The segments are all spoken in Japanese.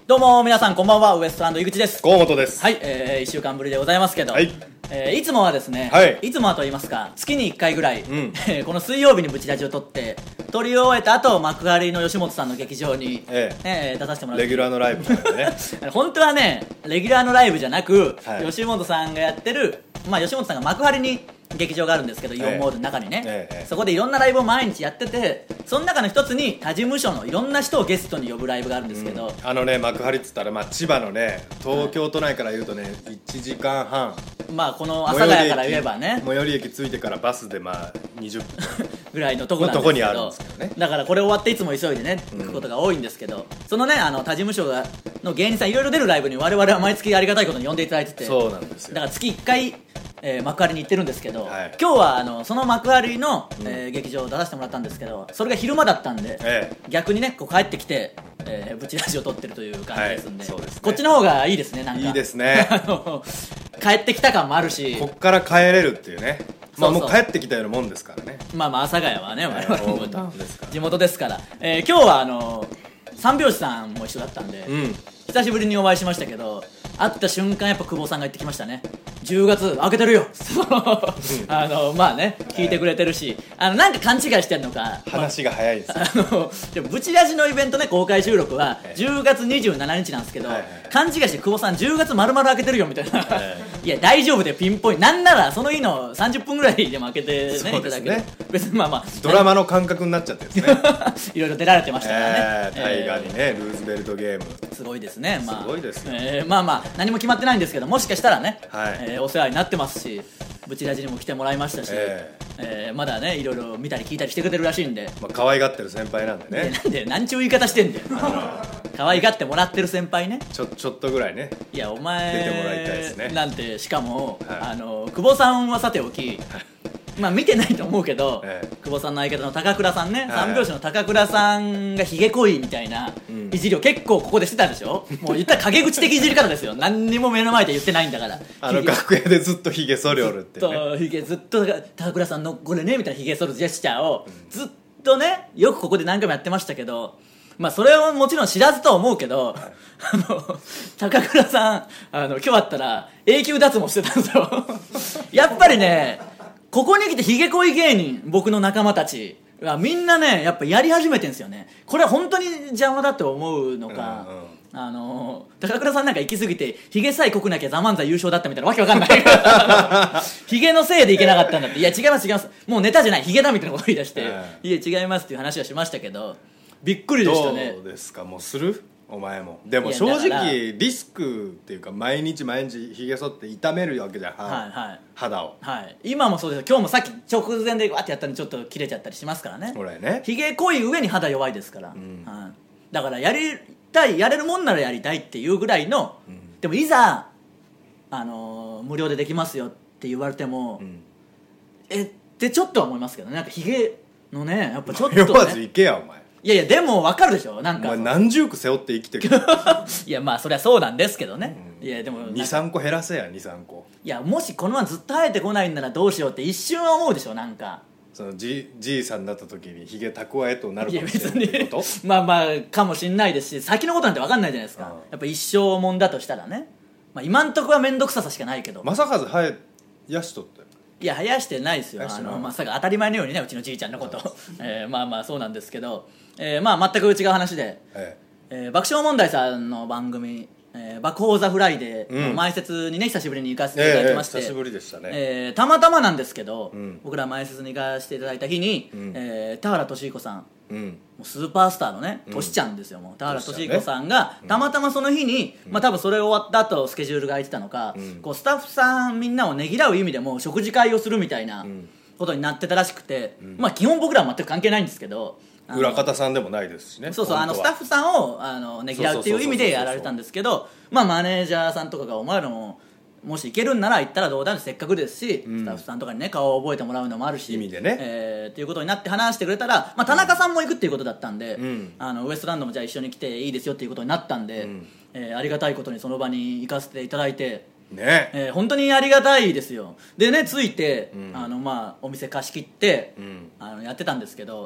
どうも皆さんこんばんは、ウエストランド井口です。 河本です。 はい、1週間ぶりでございますけど、 はい、 いつもはですね、 はい、 いつもはと言いますか月に1回ぐらい、この水曜日にブチラジを撮り終えた後、幕張の吉本さんの劇場に、出させてもらってレギュラーのライブなんでね本当はねレギュラーのライブじゃなく、 はい、 吉本さんがやってる、吉本さんが幕張に劇場があるんですけど、イオンモールの中にね、そこでいろんなライブを毎日やってて、その中の一つに他事務所のいろんな人をゲストに呼ぶライブがあるんですけど、 幕張っつったら、千葉のね、東京都内から言うとね、1時間半、 この阿佐ヶ谷から言えばね、 最寄り駅着いてからバスで20分ぐらいのとこなんですけど、 にあるんですけどね。 だからこれ終わっていつも急いでね行くことが多いんですけど、そのね他事務所の芸人さんいろいろ出るライブに我々は毎月ありがたいことに呼んでいただいてて、 そうなんですよ。 だから月1回幕張に行ってるんですけど、 はい、 今日はその幕張の、劇場を出させてもらったんですけど、それが昼間だったんで、逆にねこう帰ってきて、ブチラジを撮ってるという感じですんで、 そうですね、 こっちの方がいいですね。なんかいいですね帰ってきた感もあるし、 こっから帰れるっていうね、もう帰ってきたようなもんですからね。 阿佐ヶ谷はね、我々もですから地元ですから、今日は三拍子さんも一緒だったんで、久しぶりにお会いしましたけど、会った瞬間やっぱ久保さんが言ってきましたね。10月明けてるよ聞いてくれてるし、なんか勘違いしてんのか話が早いですでもブチラジのイベントね、公開収録は10月27日なんですけど、勘違いして久保さん10月丸々開けてるよみたいな、いや大丈夫でピンポイント、なんならその日の30分ぐらいでも開けてね、いただける、別にドラマの感覚になっちゃってですねいろいろ出られてましたからね、 大河にね、ルーズベルトゲームすごいですね。 すごいですよ。 何も決まってないんですけど、もしかしたらね、 はいお世話になってますし、ブチラジにも来てもらいましたし、まだねいろいろ見たり聞いたりしてくれてるらしいんで、 可愛がってる先輩なんでね。 なんでなんちゅう言い方してんだよ可愛がってもらってる先輩ね、 ちょっとぐらいね、 いやお前出てもらいたいですね。 なんて、しかも、久保さんはさておき見てないと思うけど、久保さんの相方の高倉さんね、三拍子の高倉さんがひげ濃いみたいないじりを結構ここでしてたでしょ。もう言ったら陰口的いじり方ですよ何にも目の前で言ってないんだから、 楽屋でずっとひげ剃りおるってね、 ずっと高倉さんのこれねみたいなひげ剃るジェスチャーをずっとね、よくここで何回もやってましたけど、それはもちろん知らずとは思うけど、高倉さん今日会ったら永久脱毛してたんですよやっぱりね、ここに来てヒゲ濃い芸人、僕の仲間たちはみんなねやっぱやり始めてんですよね。これは本当に邪魔だと思うのか、高倉さんなんか行き過ぎてヒゲさえ濃くなきゃザ漫才優勝だったみたいなわけわかんないヒゲのせいでいけなかったんだって、いや違いますもうネタじゃないヒゲだみたいなこと言い出して、いや違いますっていう話はしましたけど、びっくりでしたね。 どうですか、もうするお前も。でも正直リスクっていうか、毎日ひげ剃って痛めるわけじゃん、肌を、 今もそうです。今日もさっき直前でわってやったのにちょっと切れちゃったりしますからね。 俺ね、 ひげ濃い上に肌弱いですから、だからやれるもんならやりたいっていうぐらいの、でもいざ無料でできますよって言われても、ってちょっとは思いますけどね。なんかひげのね、やっぱちょっとね、 迷わず行けやお前。 いやでも分かるでしょ、なんかお前何十句背負って生きてるいやそりゃそうなんですけどね、いやでも 2,3 個減らせや23個。 いやもしこのままずっと生えてこないんならどうしようって一瞬は思うでしょ。なんかそのじいさんになった時にひげ蓄えとなるかもしれ別にないってことかもしんないですし、先のことなんて分かんないじゃないですか、やっぱ一生もんだとしたらね、今んとこは面倒くささしかないけど。 正和生えやしとっていや生やしてないですよ、まさか当たり前のようにね、うちのじいちゃんのことそうなんですけど、全く違う話で、爆笑問題さんの番組爆放ザフライデーの前説にね、久しぶりに行かせていただきまして、 久しぶりでしたね。 たまたまなんですけど、僕ら前説に行かせていただいた日に、田原俊彦さん、もうスーパースターのね、トシちゃんですよ、もう田原俊彦さんがたまたまその日に、多分それ終わった後スケジュールが空いてたのか、こうスタッフさんみんなをねぎらう意味でも食事会をするみたいなことになってたらしくて、基本僕らは全く関係ないんですけど、 裏方さんでもないですしね。 スタッフさんをねぎらうっていう意味でやられたんですけど、マネージャーさんとかがお前らももし行けるんなら行ったらどうだって、せっかくですし、スタッフさんとかにね顔を覚えてもらうのもあるし、 意味でね、 っていうことになって話してくれたら、田中さんも行くっていうことだったんで、ウエストランドもじゃあ一緒に来ていいですよっていうことになったんで、ありがたいことにその場に行かせていただいてね、本当にありがたいですよ。でね、着いて、お店貸し切って、やってたんですけど、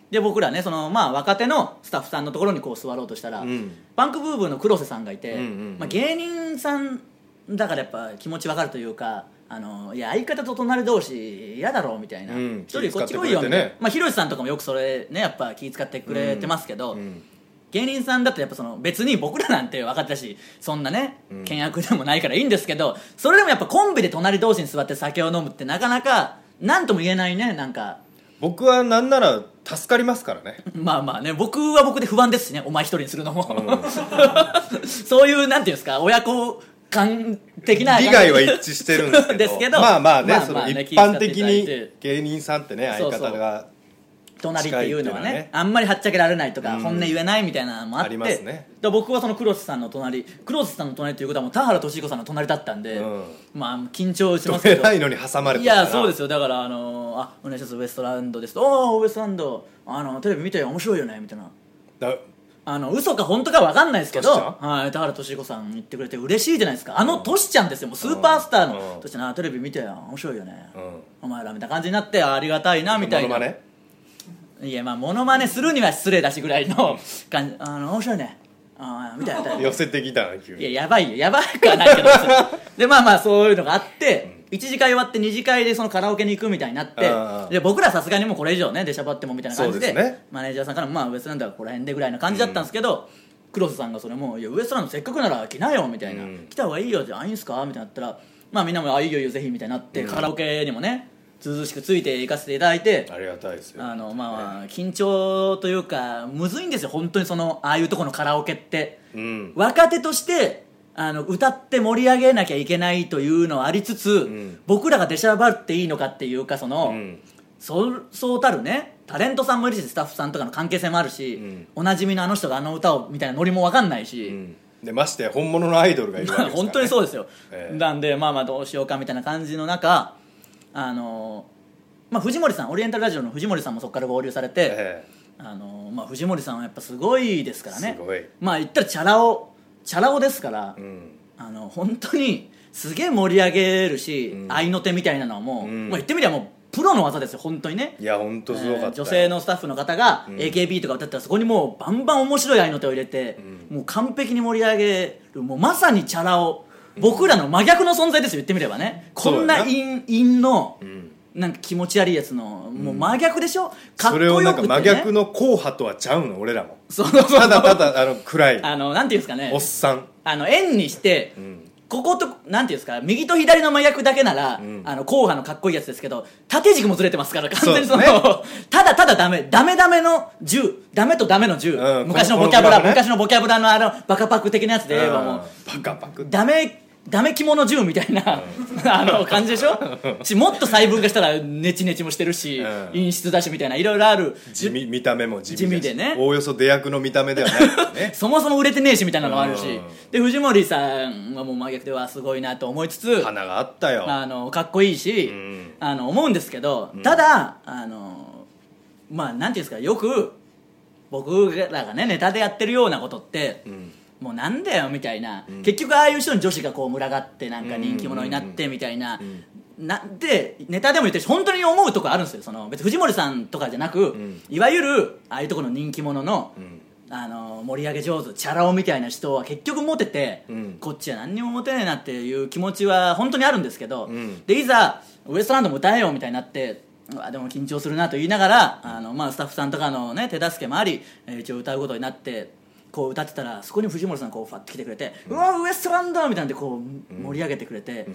で僕らねその、まあ、若手のスタッフさんのところにこう座ろうとしたら、パンクブーブーの黒瀬さんがいて、まあ、芸人さんだからやっぱ気持ちわかるというか、いや相方と隣同士嫌だろうみたいな、一人こっち来いよみたいな、まあ、ひろしさんとかもよくそれねやっぱ気遣ってくれてますけど、芸人さんだとやっぱその別に僕らなんて分かったしそんなね険悪でもないからいいんですけど、それでもやっぱコンビで隣同士に座って酒を飲むってなかなか何とも言えないね。なんか僕はなんなら助かりますからね。 まあまあね、僕は僕で不安ですしね、お前一人にするのも、そういうなんていうんですか、親子間的な利害は一致してるんですけどまあまあね、その一般的に芸人さんってね相方が隣っていうのはねあんまりはっちゃけられないとか、本音言えないみたいなのもあって、ありますね。で僕はその黒瀬さんの隣ということはもう田原俊彦さんの隣だったんで、まあ緊張しますけど、 ないのに挟まれていやそうですよ。だからお願いしますウエストランドですと、おおウエストランドテレビ見てよ面白いよねみたいな、嘘か本当か分かんないですけど、はい、田原俊彦さん言ってくれて嬉しいじゃないですか。トシちゃんですよ、もうスーパースターのトシちゃん、テレビ見てよ面白いよね、お前らみたいな感じになって、ありがたいなみたいな。いやまあモノマネするには失礼だしぐらいの感じ、面白いねみたいな寄せてきたな急に。 いややばいよ、やばくはないけどでまあまあそういうのがあって、1次会終わって2次会でそのカラオケに行くみたいになって、で僕らさすがにもうこれ以上ね出しゃばってもみたいな感じで、マネージャーさんからもまあウエストランドはここら辺でぐらいな感じだったんですけど、黒瀬さんがそれもいやウエストランドせっかくなら来なよみたいな、来た方がいいよじゃあいいんすかみたいになったら、まあみんなもいいよいいよぜひみたいになって、カラオケにもねずうずうしくついて行かせていただいて、 ありがたいですよ。 まあ緊張というかむずいんですよ本当にああいうところのカラオケって、若手として歌って盛り上げなきゃいけないというのはありつつ、僕らが出しゃばっていいのかっていうかそうたるねタレントさんもいるしスタッフさんとかの関係性もあるし、おなじみのあの人があの歌をみたいなノリも分かんないし、 でまして本物のアイドルがいるわけですから、ね、 本当にそうですよ、なんでまあまあどうしようかみたいな感じの中まあ、藤森さんオリエンタルラジオの藤森さんもそこから合流されて、まあ、藤森さんはやっぱすごいですからね。まあ言ったらチャラ男ですから、本当にすげえ盛り上げるし、合いの手みたいなのはもう、言ってみればもうプロの技ですよ本当にね。 いや本当すごかった、 女性のスタッフの方が AKB とか歌ったらそこにもうバンバン面白い合いの手を入れて、もう完璧に盛り上げる、もうまさにチャラ男、僕らの真逆の存在ですよ言ってみればね。こんな陰の、なんか気持ち悪いやつのもう真逆でしょ、かっこよくてね。 それをなんか真逆の硬派とはちゃうの俺らも。ただただ暗いなんていうんですかね、 おっさん円にして、こことなんていうんですか右と左の真逆だけなら、硬派のかっこいいやつですけど、縦軸もずれてますから完全にただただダメの10、ダメとダメの10、昔のボキャブラのバカパク的なやつで言えばもうバカパクダメ着物10みたいな感じでしょもっと細分化したらネチネチもしてるし、陰湿だしみたいないろいろある。 見た目も地味でね、 おおよそ出役の見た目ではないねそもそも売れてねえしみたいなのもあるし、で藤森さんはもう真逆ではすごいなと思いつつ、 花があったよ、 かっこいいし、思うんですけど、ただまあなんていうんですか、よく僕らがねネタでやってるようなことって、もうなんだよみたいな、結局ああいう人に女子がこう群がってなんか人気者になってみたいな、なんでネタでも言ってるし本当に思うとこあるんですよ。別に藤森さんとかじゃなく、いわゆるああいうところの人気者の、盛り上げ上手チャラ男みたいな人は結局モテて、こっちは何にもモテねえなっていう気持ちは本当にあるんですけど、でいざウエストランドも歌えよみたいになって、でも緊張するなと言いながら、まあ、スタッフさんとかの、ね、手助けもあり、一応歌うことになってこう歌ってたら、そこに藤森さんこうファッと来てくれて、うわウエストランドみたいなんでこう盛り上げてくれて、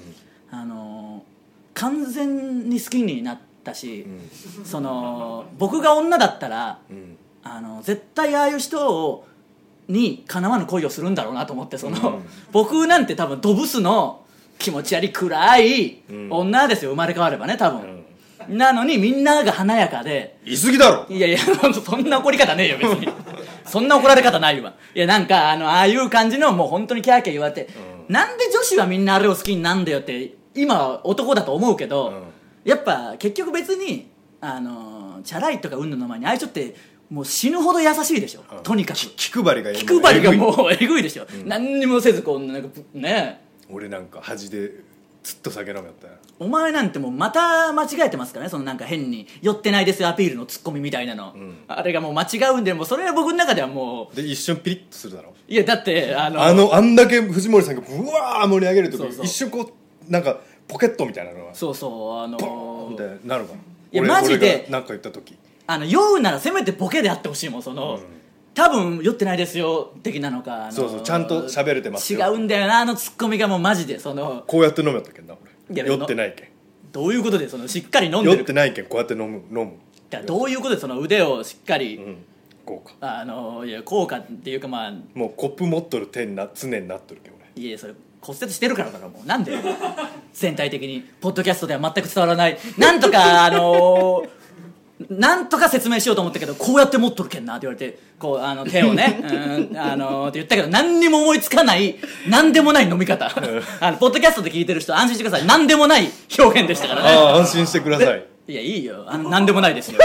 完全に好きになったし、僕が女だったら、絶対ああいう人にかなわぬ恋をするんだろうなと思って、僕なんて多分ドブスの気持ち悪い暗い女ですよ、生まれ変わればね多分、なのにみんなが華やかで。 言い過ぎだろ。 いやいやそんな怒り方ねえよ別にそんな怒られ方ないわ。いやなんかああいう感じのもう本当にキャーキャー言われて、なんで女子はみんなあれを好きになんだよって今は男だと思うけど、やっぱ結局別にチャラいとかうんぬの前にああいう人ってもう死ぬほど優しいでしょ、とにかく気配りがもうえぐいでしょ、何にもせずこうなんかね。 俺なんか恥でずっと酒飲みやったよ。 お前なんてもうまた間違えてますからね、そのなんか変に酔ってないですよアピールのツッコミみたいなの、あれがもう間違うんで、もうそれは僕の中ではもうで一瞬ピリッとするだろ。 いやだってあんだけ藤森さんがブワー盛り上げるときそうそう一瞬こうなんかポケットみたいなのがそうそうボーンみたいになるかな。 いやマジで俺がなんか言った時酔うならせめてボケであってほしいもん、その、多分酔ってないですよ的なのか、 そうそうちゃんと喋れてますよ。 違うんだよな、ツッコミがもうマジでそのこうやって飲むやったけんな俺。 いや酔ってないけん。 どういうことでそのしっかり飲んでる酔ってないけんこうやって飲む。 いやどういうことでその腕をしっかり、 こうか。 いや効果っていうかまあもうコップ持っとる手に常になっとるけん俺。 いやそれ骨折してるからだろ、もうなんで全体的にポッドキャストでは全く伝わらない、なんとかなんとか説明しようと思ったけど、こうやって持っとるけんなって言われて、こう手をねって言ったけど何にも思いつかない何でもない飲み方ポッドキャストで聞いてる人安心してください、何でもない表現でしたからね。 ああ安心してください。 いやいいよ、何でもないですよ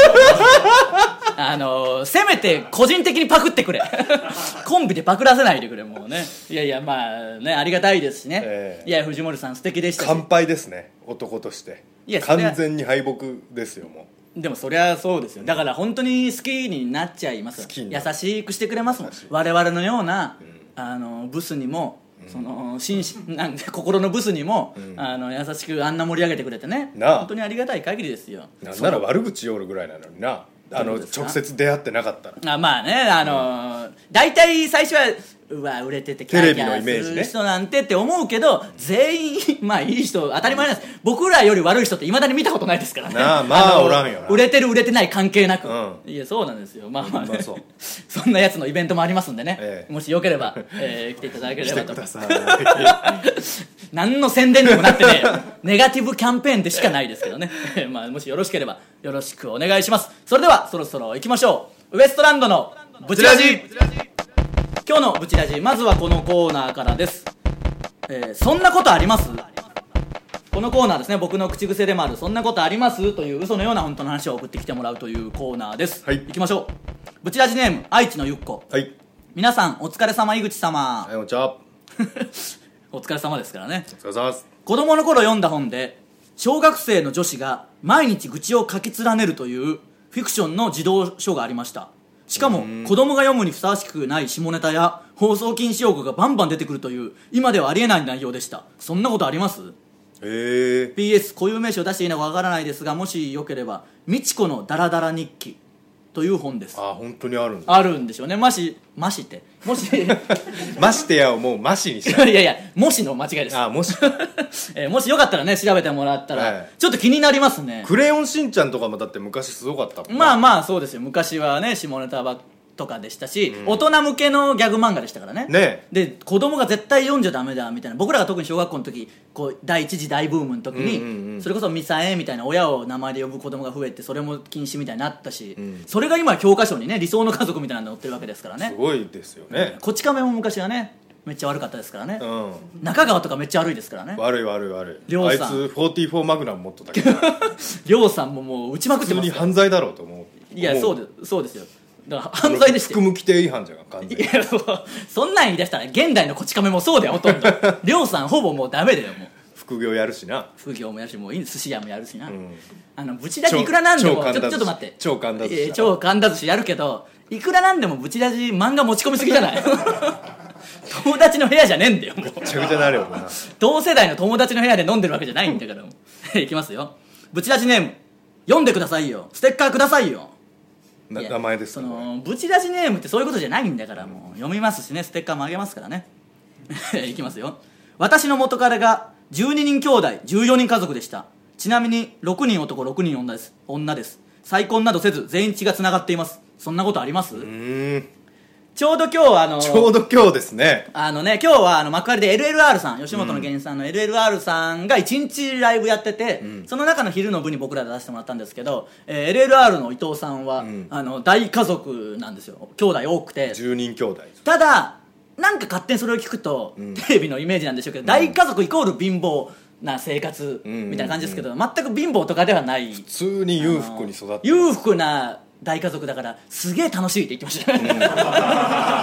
せめて個人的にパクってくれコンビでパクらせないでくれ、もうね。いやいやまあねありがたいですしね、いや藤森さん素敵でしたし、 乾杯ですね男として。 いや完全に敗北ですよもう。 でもそりゃそうですよ、だから本当に好きになっちゃいますよ。優しくしてくれますもん、我々のような、ブスにもそのなんで心のブスにも、優しくあんな盛り上げてくれてね、本当にありがたい限りですよ。 なんなら悪口言おるぐらいなのにな、直接出会ってなかったら。 まあね大体最初はうわ売れててキャーキャーする人なんてって思うけど、全員まあいい人当たり前なんです。僕らより悪い人っていまだに見たことないですからね。 なあまあおらんよな。 売れてる売れてない関係なく、いやそうなんですよ。まあまあ、ね、そんなやつのイベントもありますんでね、もしよければ、来ていただければと。来てください何の宣伝にもなってねネガティブキャンペーンでしかないですけどねまあもしよろしければよろしくお願いします。それではそろそろ行きましょう。ウエストランドのブチラジ。今日のブチラジ、まずはこのコーナーからです。そんなことあります。このコーナーですね、僕の口癖でもあるそんなことありますという嘘のような本当の話を送ってきてもらうというコーナーです。行きましょう。ブチラジネーム愛知のゆっこ。皆さんお疲れ様。井口様。 こんにちはお疲れ様ですからね。 お疲れ様です。 子供の頃読んだ本で小学生の女子が毎日愚痴を書き連ねるというフィクションの児童書がありました。しかも子供が読むにふさわしくない下ネタや放送禁止用語がバンバン出てくるという今ではありえない内容でした。そんなことあります？PS 固有名詞を出していいのかわからないですが、もしよければみちこのダラダラ日記という本です。 本当にあるんだ。 あるんでしょうね。マシってもしましてやをもうマシにしたいやいやもしの間違いです。 もしもしよかったらね調べてもらったら、ちょっと気になりますね。 クレヨンしんちゃんとかもだって昔すごかったもん。 まあまあそうですよ。昔はね下ネタばっとかでしたし、大人向けのギャグ漫画でしたからね。で子供が絶対読んじゃダメだみたいな、僕らが特に小学校の時こう第一次大ブームの時に、それこそミサエみたいな親を名前で呼ぶ子供が増えてそれも禁止みたいになったし、それが今教科書にね理想の家族みたいなの載ってるわけですからね。 すごいですよね。 こち亀も昔はねめっちゃ悪かったですからね、中川とかめっちゃ悪いですからね。 悪いあいつ44マグナム持っとったけどりょうさんももう打ちまくってます。 普通に犯罪だろうと思う。 いやそうですよ。だから犯罪でして服務規定違反じゃん完全に。 いやそんなん言い出したら現代のこち亀もそうだよほとんどりょうさんほぼもうダメだよ。もう副業やるしな。 副業もやるしもういい寿司屋もやるしな、ブチラジいくらなんでもちょっと待って、 超神田寿司超神田寿司やるけどいくらなんでもブチラジ漫画持ち込みすぎじゃない友達の部屋じゃねえんだよ。もうめちゃくちゃなるよな。 同世代の友達の部屋で飲んでるわけじゃないんだからいきますよ。ブチラジネーム読んでくださいよ。ステッカーくださいよ。 名前ですそのブチラジネームってそういうことじゃないんだから、もう読みますしね、ステッカーもあげますからねいきますよ。私の元彼が12人兄弟14人家族でした。ちなみに6人男6人女です。再婚などせず全員血がつながっています。そんなことあります？ちょうど今日ちょうど今日ですね。 今日は幕張で LLR さん、吉本の芸人さんの LLR さんが1日ライブやってて、その中の昼の部に僕らで出してもらったんですけど、LLR の伊藤さんは、大家族なんですよ。兄弟多くて 10人兄弟。 ただなんか勝手にそれを聞くと、テレビのイメージなんでしょうけど、大家族イコール貧乏な生活みたいな感じですけど、全く貧乏とかではない、 普通に裕福に育って裕福な大家族だからすげえ楽しいって言ってました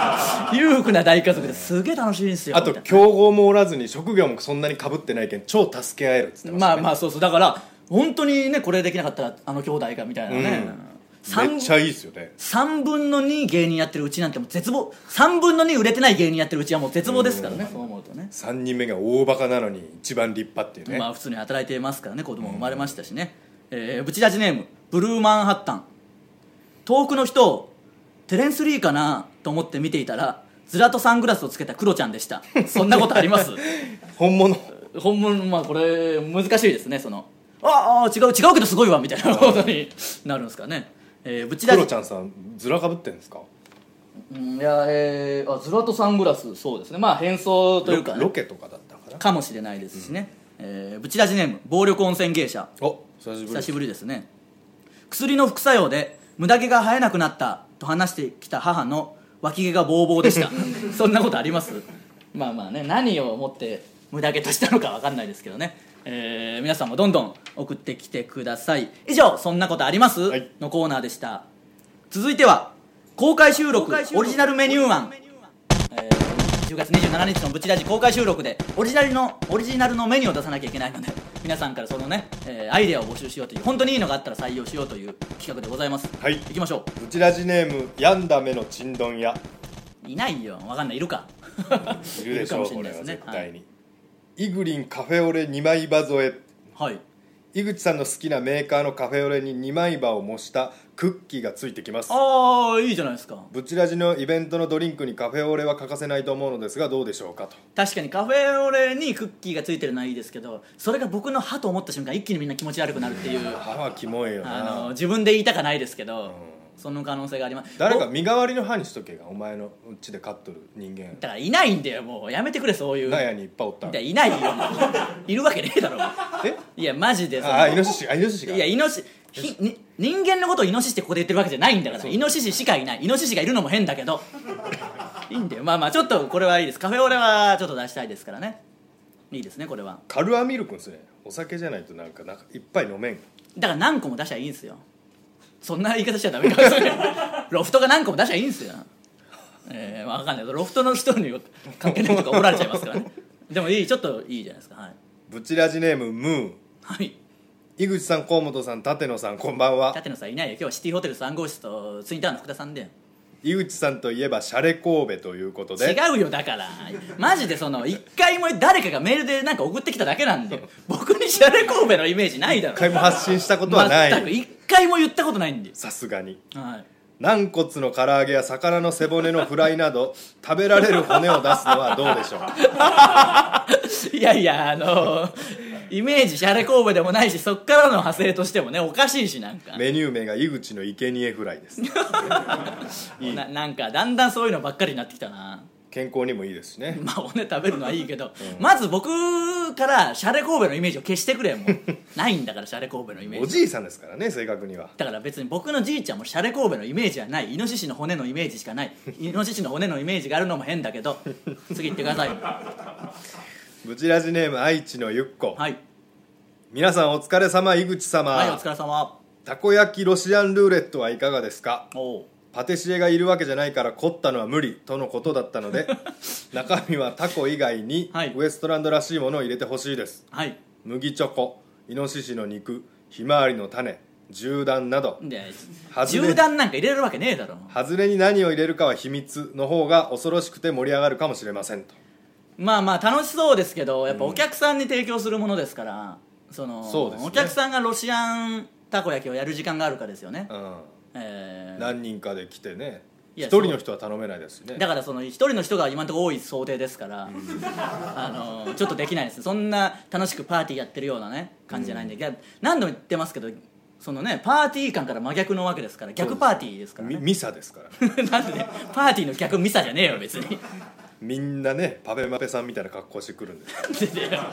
裕福な大家族ですげえ楽しいんですよ。 あと競合もおらずに職業もそんなに被ってないけん超助け合えるっつってましたね。 まあまあそうそう、だから本当にねこれできなかったらあの兄弟がみたいなね、 めっちゃいいですよね。 3分の2芸人やってるうちなんてもう絶望、3分の2売れてない芸人やってるうちはもう絶望ですからね、そう思うとね。 3人目が大バカなのに一番立派っていうね。 まあ普通に働いてますからね、子供も生まれましたしね。ブチラジネームブルーマンハッタン。遠くの人をテレンス・リーかなと思って見ていたらズラとサングラスをつけたクロちゃんでした。そんなことあります？ 本物。 本物、まあこれ難しいですね。その違うけどすごいわみたいなことになるんですかね。ブチラジクロちゃんさんズラかぶってんですか？ いやズラとサングラス、そうですね、まあ変装というか、ね、 ロケとかだったかなかもしれないですしね。ブチラジネーム暴力温泉芸者。 お久しぶりですね。薬の副作用で無駄毛が生えなくなったと話してきた母の脇毛がボーボーでしたそんなことあります？まあまあね、何をもって無駄毛としたのか分かんないですけどね。皆さんもどんどん送ってきてください。以上そんなことあります、 はい、 のコーナーでした。続いては公開収録オリジナルメニュー案。10月27日のブチラジ公開収録でオリジナルのメニューを出さなきゃいけないので、皆さんからそのね、アイデアを募集しようという、本当にいいのがあったら採用しようという企画でございます。 はい、 行きましょう。ブチラジネーム病んだ目のちんどん屋。 いないよ、分かんない、いるかいるでしょう、 いるかもしれないですね、 これは絶対に、 はい、 イグリンカフェオレ2枚刃添え。 はい、 井口さんの好きなメーカーのカフェオレに2枚刃を模したクッキーがついてきます。 ああ、いいじゃないですか。 ブチラジのイベントのドリンクにカフェオレは欠かせないと思うのですがどうでしょうかと。 確かにカフェオレにクッキーがついてるのはいいですけど、それが僕の歯と思った瞬間一気にみんな気持ち悪くなるっていう。 歯はキモいよな。 自分で言いたかないですけど、その可能性があります。 誰か身代わりの歯にしとけが、お前のうちで飼っとる人間だからいないんだよ、もうやめてくれ、そういう。 納屋にいっぱいおったん。 いないよいるわけねえだろ。いやマジで、 イノシシがいやイノシ人間のことをイノシシってここで言ってるわけじゃないんだから。イノシシしかいない。イノシシがいるのも変だけどいいんだよ。まあまあちょっとこれはいいです。カフェオレはちょっと出したいですからね。いいですね、これは。 カルアミルクですね。お酒じゃないとなんかいっぱい飲めん。 だから何個も出しゃいいんすよ。そんな言い方しちゃダメかもしれないロフトが何個も出しゃいいんすよ。分かんない、ロフトの人に関係ないとか怒られちゃいますからねでもちょっといいじゃないですか。はい、 ブチラジネームムー。 はい、 井口さん、河本さん、立野さん、こんばんは。 立野さんいないよ、今日はシティホテル3号室とツインタワーの福田さんで。 井口さんといえばシャレ神戸ということで。 違うよ、だからマジで一回も誰かがメールでなんか送ってきただけなんで僕にシャレ神戸のイメージないだろ。 一回も発信したことはない。 全く一回も言ったことないんで。 さすがに、 はい、 軟骨の唐揚げや魚の背骨のフライなど食べられる骨を出すのはどうでしょういやいや、イメージシャレ神戸でもないし、そっからの派生としてもねおかしいし、なんかメニュー名が井口の生贄フライですなんかだんだんそういうのばっかりになってきたな。 健康にもいいですしね。 まあ骨食べるのはいいけど、まず僕からシャレ神戸のイメージを消してくれ。もうないんだからシャレ神戸のイメージ。 おじいさんですからね、正確には。 だから別に僕のじいちゃんもシャレ神戸のイメージはない。イノシシの骨のイメージしかない。イノシシの骨のイメージがあるのも変だけど次行ってくださいブチラジネーム愛知のゆっこ。 はい、 皆さんお疲れ様。井口様、 はい、お疲れ様。 たこ焼きロシアンルーレットはいかがですか？ おう、 パティシエがいるわけじゃないから凝ったのは無理とのことだったので中身はタコ以外にウエストランドらしいものを入れてほしいです、 はい、 麦チョコ、イノシシの肉、ひまわりの種、銃弾など。 銃弾なんか入れるわけねえだろ。 外れに何を入れるかは秘密の方が恐ろしくて盛り上がるかもしれませんと。 まあまあ楽しそうですけど、やっぱお客さんに提供するものですから、 そうですね、 お客さんがロシアンたこ焼きをやる時間があるかですよね。 何人かで来てね、一人の人は頼めないですしね。 だから一人の人が今のところ多い想定ですから、ちょっとできないです。そんな楽しくパーティーやってるようなね感じじゃないんで、何度も言ってますけど、パーティー感から真逆のわけですから、逆パーティーですからね。 ミサですからなんでパーティーの逆ミサじゃねえよ別にみんなねパペマペさんみたいな格好してくるんです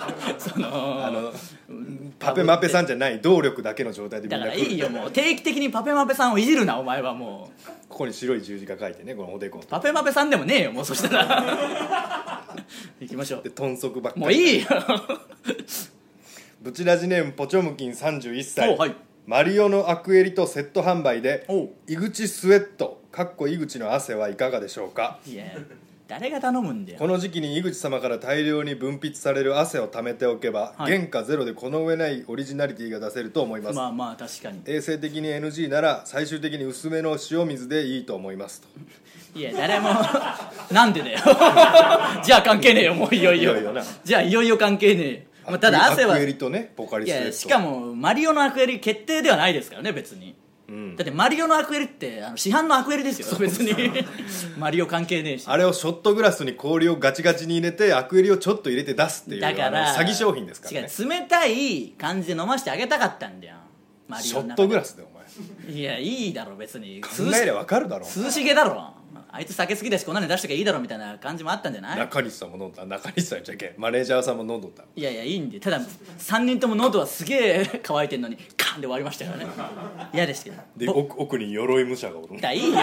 パペマペさんじゃない動力だけの状態でみんな来る。 だからいいよ、もう定期的にパペマペさんをいじるな、お前は。もうここに白い十字架書いてね、このおでこ。 パペマペさんでもねえよ、もう。そしたら行きましょう。 で豚足ばっかり。 もういいよブチラジネームポチョムキン31歳。 はい、 マリオのアクエリとセット販売でおう井口スウェット井口の汗はいかがでしょうか。 いや誰が頼むんだよ。 この時期に井口様から大量に分泌される汗を貯めておけば、 はい原価ゼロでこの上ないオリジナリティが出せると思います。 まあまあ確かに。 衛生的に NG なら最終的に薄めの塩水でいいと思いますと。 いや誰もなんでだよじゃあ関係ねえよ、もういよいよいよいよなじゃあいよいよ関係ねえよ、まあ、ただ汗はアクエリとねポカリスエット。 いやしかもマリオのアクエリ決定ではないですからね別に、だってマリオのアクエリって市販のアクエリですよ別にマリオ関係ねえし。 あれをショットグラスに氷をガチガチに入れてアクエリをちょっと入れて出すっていうだから詐欺商品ですからね。 違う、冷たい感じで飲ませてあげたかったんだよマリシオの中で。 ョットグラスでお前いやいいだろ別に考えりゃ分かるだろ。 涼しげだろ、あいつ酒好きだしこんなの出しときゃいいだろみたいな感じもあったんじゃない。 中西さんも飲んだ。中西さんじゃけんマネージャーさんも飲んどった。 いやいやいいんで、ただ3人とも喉はすげえ乾いてんのにカンで終わりましたからね嫌ですけど。 で奥に鎧武者がおる。 だいいよし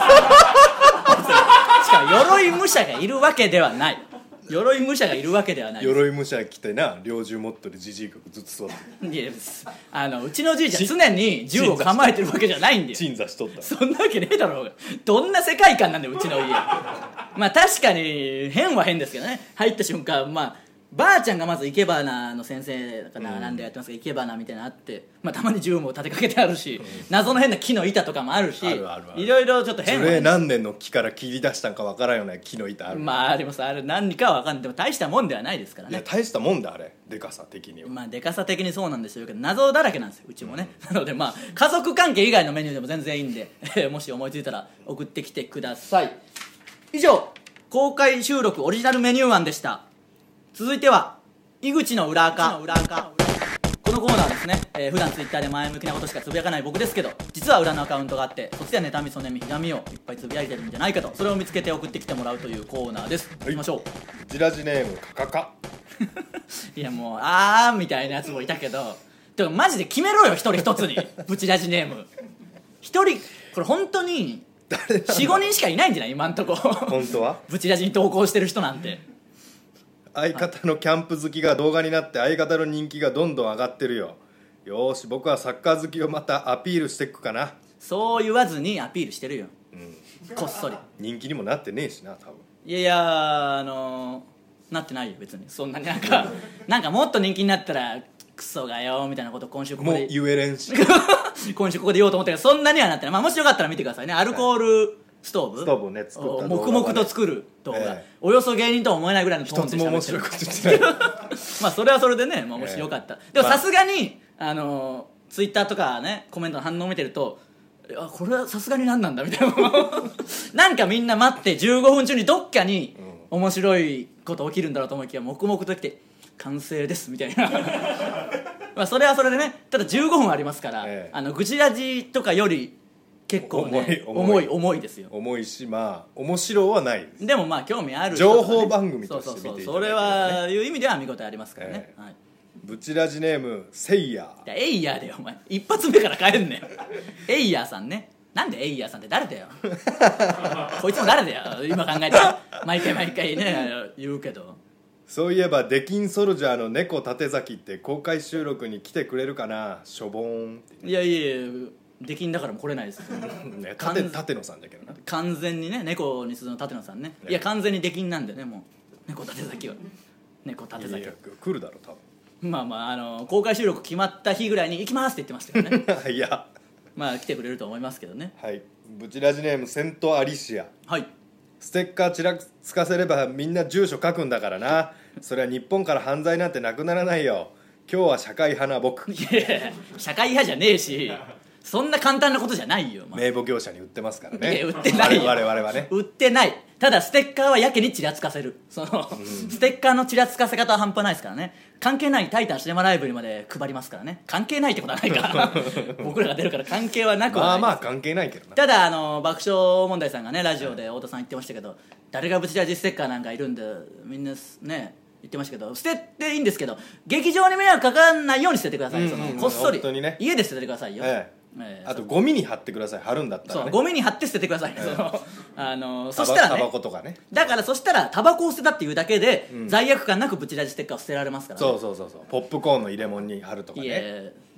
かも鎧武者がいるわけではない。鎧武者がいるわけではない。 鎧武者着てな猟銃持ってるじじいがずっと座っていやうちのじいちゃん常に銃を構えてるわけじゃないんだよ。 鎮座しとった。 そんなわけねえだろうが。どんな世界観なんだようちの家。まあ確かに変は変ですけどね。入った瞬間ばあちゃんがまず生け花の先生かな、なんでやってますか生け花みたいなのあって、たまに銃も立てかけてあるし、謎の変な木の板とかもあるし、 あるいろいろちょっと変はそれ何年の木から切り出したんかわからんような木の板ある。 あります。ある何かは分かんない。でも大したもんではないですからね。 いや大したもんだあれでかさ的には。 でかさ的にそうなんでしょうけど謎だらけなんですようちもね、なので家族関係以外のメニューでも全然いいんでもし思いついたら送ってきてください。以上公開収録オリジナルメニュー案でした。続いては井口の裏垢。このコーナーですね、普段ツイッターで前向きなことしかつぶやかない僕ですけど、実は裏のアカウントがあってそっちでは妬みそねみひがみをいっぱいつぶやいてるんじゃないかと、それを見つけて送ってきてもらうというコーナーです。行きましょう。 ジラジネームカカカいやもうみたいなやつもいたけど、てかマジで決めろよ一人一つにブチラジネーム一人。これ本当に 4,5 人しかいないんじゃない今んとこ本当はブチラジに投稿してる人なんて。 相方のキャンプ好きが動画になって相方の人気がどんどん上がってるよ。よーし僕はサッカー好きをまたアピールしていくかな。 そう言わずにアピールしてるよ、こっそり。 人気にもなってねえしな多分。 いやなってないよ別に。そんなになんかもっと人気になったらクソがよみたいなこと今週ここでもう言えれんし今週ここで言おうと思ったけどそんなにはなってない。もしよかったら見てくださいね。アルコールストーブをね作った動画黙々と作る動画、およそ芸人とは思えないぐらいのトーンで一つも面白いこと言ってないそれはそれでね、もしよかった、でもさすがにツイッターとかねコメントの反応を見てると、いやこれはさすがに何なんだみたいななんかみんな待って15分中にどっかに面白いこと起きるんだろうと思いきや黙々と来て完成ですみたいなそれはそれでね。ただ15分ありますから、愚痴ラジとかより結構ね重いですよ。 重いし面白はないです。 でも興味ある情報番組として見ていただければね。 それはいう意味では見応えありますからね、 ブチラジネームセイヤー。 エイヤーだよお前、一発目から帰んねよエイヤーさんね。なんでエイヤーさんって誰だよこいつも誰だよ今考えて毎回ね言うけど。 そういえばデキンソルジャーの猫立崎って公開収録に来てくれるかな。しょぼーんって。 いや出禁だからも来れないですね、舘野さんだけどな。 完全にね猫にするの舘野さんね。いや完全に出禁なんでね、もう猫立崎は猫立崎は来るだろ多分。公開収録決まった日ぐらいに行きますって言ってましたよねいや来てくれると思いますけどね。 はい。ブチラジネームセントアリシア。 はい。 ステッカーちらつかせればみんな住所書くんだからな。それは日本から犯罪なんてなくならないよ。今日は社会派な僕。 いや社会派じゃねえしそんな簡単なことじゃないよ、 名簿業者に売ってますからね。 いや売ってないよ我々はね売ってない。ただステッカーはやけにちらつかせる。ステッカーのちらつかせ方は半端ないですからね。関係ないタイタンシネマライブにまで配りますからね。関係ないってことはないから僕らが出るから関係はなくはないです。 関係ないけどな。 ただ爆笑問題さんがねラジオで太田さん言ってましたけど、誰がブチラジステッカーなんかいるんでみんなね言ってましたけど、捨てていいんですけど劇場に迷惑かかんないように捨ててください。こっそり、 ね、 家で捨ててくださいよ、 あとゴミに貼ってください。貼るんだったら、ね、 ゴミに貼って捨ててください、そしたらね、 タバコとかね。 だからそしたらタバコを捨てたっていうだけで、罪悪感なくブチラジステッカーを捨てられますから、ね、 そうポップコーンの入れ物に貼るとかね。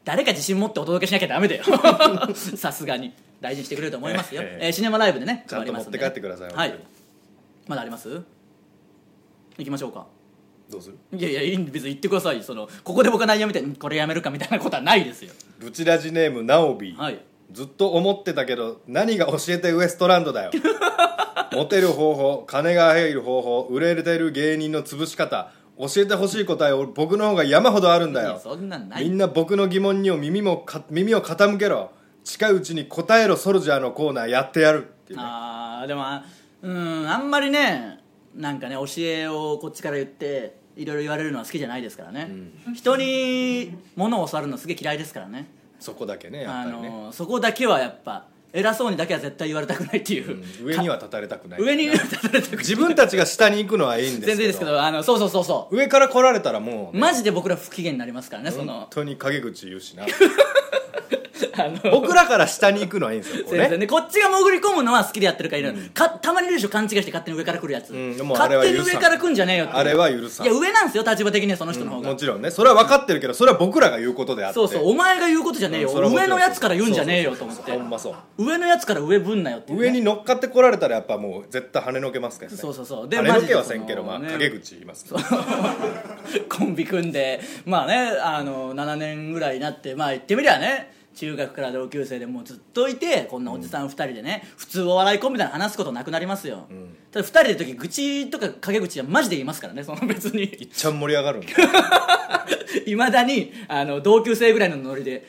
誰か自信持ってお届けしなきゃダメだよさすがに大事にしてくれると思いますよ、シネマライブでねちゃんと持って帰ってください、 はい、まだあります？行きましょうか。 どうする？ いやいや別に言ってください。ここで僕が内容みたいにこれやめるかみたいなことはないですよ。 ブチラジネームナオビー、 はい、 ずっと思ってたけど何が教えてウエストランドだよモテる方法、金が入る方法、売れてる芸人の潰し方、教えてほしい答えを僕の方が山ほどあるんだよ。 そんなんない。 みんな僕の疑問に耳を傾けろ。近いうちに答えろソルジャーのコーナーやってやるっていう、ね、 でもあんまりねなんかね教えをこっちから言っていろいろ言われるのは好きじゃないですからね、人に物を教わるのすげえ嫌いですからね。 そこだけねやっぱりね、 そこだけはやっぱ偉そうにだけは絶対言われたくないっていう、 上には立たれたくない、 上には立たれたくない自分たちが下に行くのはいいんですけど全然ですけどそう上から来られたらもう、ね、 マジで僕ら不機嫌になりますからね。 本当に陰口言うしな僕らから下に行くのはいいんですよ、これね。 こっちが潜り込むのは好きでやってるからいる、たまにいるでしょ勘違いして勝手に上から来るやつ、勝手に上から来んじゃねえよって。 あれは許さん。 いや上なんですよ立場的にはその人の方が、 もちろんねそれは分かってるけどそれは僕らが言うことであって、 そうお前が言うことじゃねえよ、上のやつから言うんじゃねえよと思って。 ほんまそう、 上のやつから上ぶんなよっていう、 上に乗っかってこられたらやっぱもう絶対跳ねのけますからね。 そうで跳ねのけはせんけど、まあ陰口言いますけどコンビ組んでまあね7年ぐらいになって、まあ言ってみりゃね中学から同級生でもうずっといて、こんなおじさん2人でね、普通お笑いコンビで話すことなくなりますよ、ただ2人で時愚痴とか陰口はマジで言いますからね。別にいっちゃん盛り上がるんだいまだに同級生ぐらいのノリで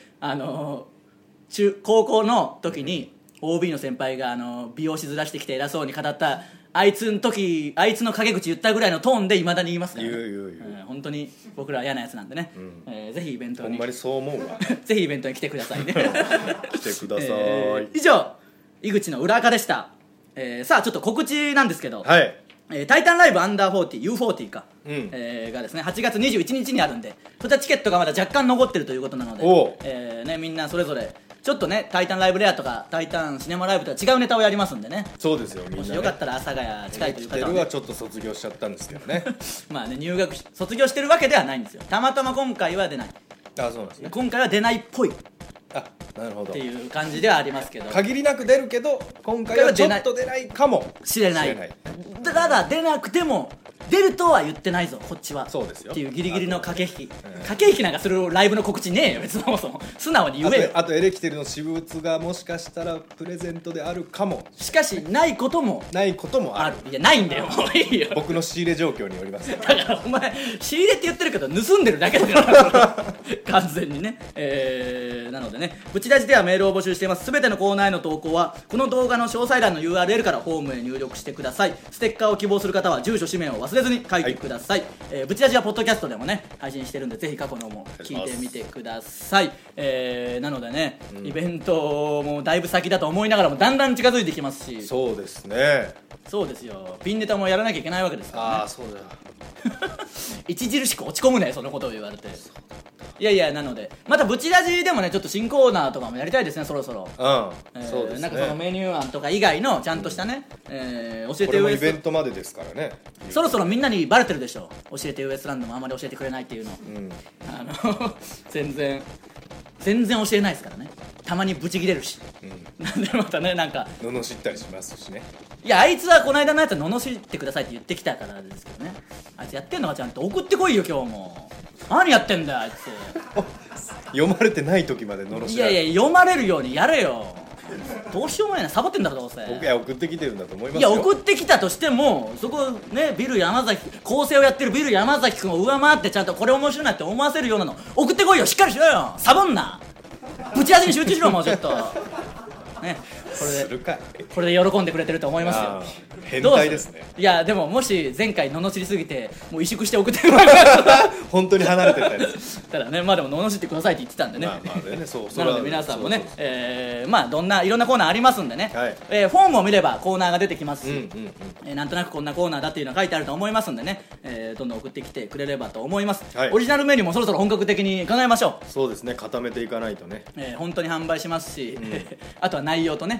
高校の時に OB の先輩が美容師ずらしてきて偉そうに語ったあいつの陰口言ったぐらいのトーンでいまだに言いますからね。 言う本当に僕らは嫌なやつなんでね、ぜひイベントにほんまにそう思うわぜひイベントに来てくださいね来てください、 以上井口の裏垢でした。さあちょっと告知なんですけど、 はい、 タイタンライブアンダー40 U40 か、がですね8月21日にあるんで、そちらチケットがまだ若干残ってるということなので、みんなそれぞれちょっとねタイタンライブレアとかタイタンシネマライブとは違うネタをやりますんでね。 そうですよ、みんな、ね、 もしよかったら阿佐ヶ谷近いという方は、 ね、はちょっと卒業しちゃったんですけどねまあね卒業してるわけではないんですよ。たまたま今回は出ない。 あ、そうなんですね。 今回は出ないっぽいなるほどっていう感じではありますけど、 限りなく出るけど今回はちょっと出ないかもしれない。ただ出なくても出るとは言ってないぞこっちは。 そうですよっていうギリギリの駆け引き、駆け引きなんかするライブの告知ねえよ別に。そもそも素直に言えよ。 あとエレキテルの私物がもしかしたらプレゼントであるかも。 しかしないこともある。いやないんだよもういいよ。 僕の仕入れ状況によりますだからお前仕入れって言ってるけど盗んでるだけだから完全にね。なのでねブチラジではメールを募集しています。すべてのコーナーへの投稿はこの動画の詳細欄の URL からホームへ入力してください。ステッカーを希望する方は住所氏名を忘れずに書いてください、ブチラジはポッドキャストでもね配信してるんでぜひ過去のも聞いてみてください。なのでね、イベントもだいぶ先だと思いながらもだんだん近づいてきますし。 そうですね。 そうですよ、ピンネタもやらなきゃいけないわけですからね。 ああそうだ著しく落ち込むねそのことを言われて。いやいや、なのでまたブチラジでもねちょっと新コーナーとかもやりたいですねそろそろ。 そうですね。 なんかそのメニュー案とか以外のちゃんとしたね、教えこれもイベントまでですからね。 そろそろみんなにバレてるでしょ教えてウエストランドもあんまり教えてくれないっていうの、全然教えないですからね。たまにブチ切れるし、なんでまたねなんか罵ったりしますしね。 いやあいつはこの間のやつは罵ってくださいって言ってきたからですけどね。あいつやってんのかちゃんと送ってこいよ今日も。何やってんだよあいつ読まれてない時まで罵られる。 いやいや読まれるようにやれよ。どうしようもないな、サボってんだろどうせ。 僕は送ってきてるんだと思いますよ。 いや送ってきたとしてもそこねビル山崎構成をやってるビル山崎君を上回ってちゃんとこれ面白いなって思わせるようなの送ってこいよ。しっかりしろよサボんな。ぶち当てに集中しろもうちょっとね。これで喜んでくれてると思いますよ。 変態ですね。 いやでももし前回罵りすぎてもう萎縮して送ってもらえ本当に離れてたやつただね、まあでも罵ってくださいって言ってたんでね。なので皆さんもねまあいろんなコーナーありますんでね、フォームを見ればコーナーが出てきますし、なんとなくこんなコーナーだっていうのが書いてあると思いますんでね、どんどん送ってきてくれればと思います。オリジナルメニューもそろそろ本格的に考えましょう。 そうですね、固めていかないとね。 本当に販売しますし、あとは内容とね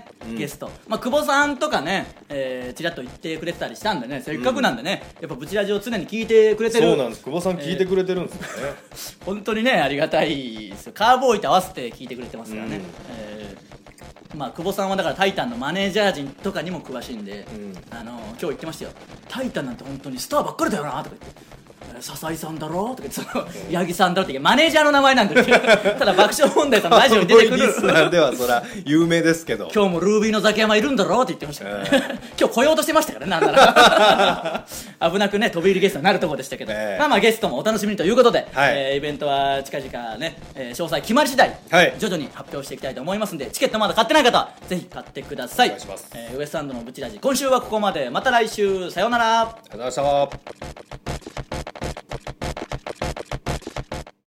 ね、ゲスト、久保さんとかね、ちらっと言ってくれてたりしたんでね、せっかくなんでね、やっぱブチラジを常に聞いてくれてる。 そうなんです、久保さん聞いてくれてるんですよね、 本当にねありがたいですよ。カーボーイと合わせて聞いてくれてますからね、久保さんはだからタイタンのマネージャー陣とかにも詳しいんで、今日言ってましたよ。タイタンなんて本当にスターばっかりだよなとか言って、笹井さんだろとか言って、八木さんだろってマネージャーの名前なんですよ。ただ爆笑問題さんのラジオに出てくるリスナーではそら有名ですけど、 今日もルービーのザキヤマいるんだろって言ってましたからね、今日来ようとしてましたからね、なんなら危なくね飛び入りゲストになるところでしたけど、ゲストもお楽しみにということで、イベントは近々ね、詳細決まり次第、徐々に発表していきたいと思いますんで、チケットまだ買ってない方はぜひ買ってください。 お願いします。 ウエストランドのブチラジ、今週はここまで。また来週、さようなら。 ありがとうございました。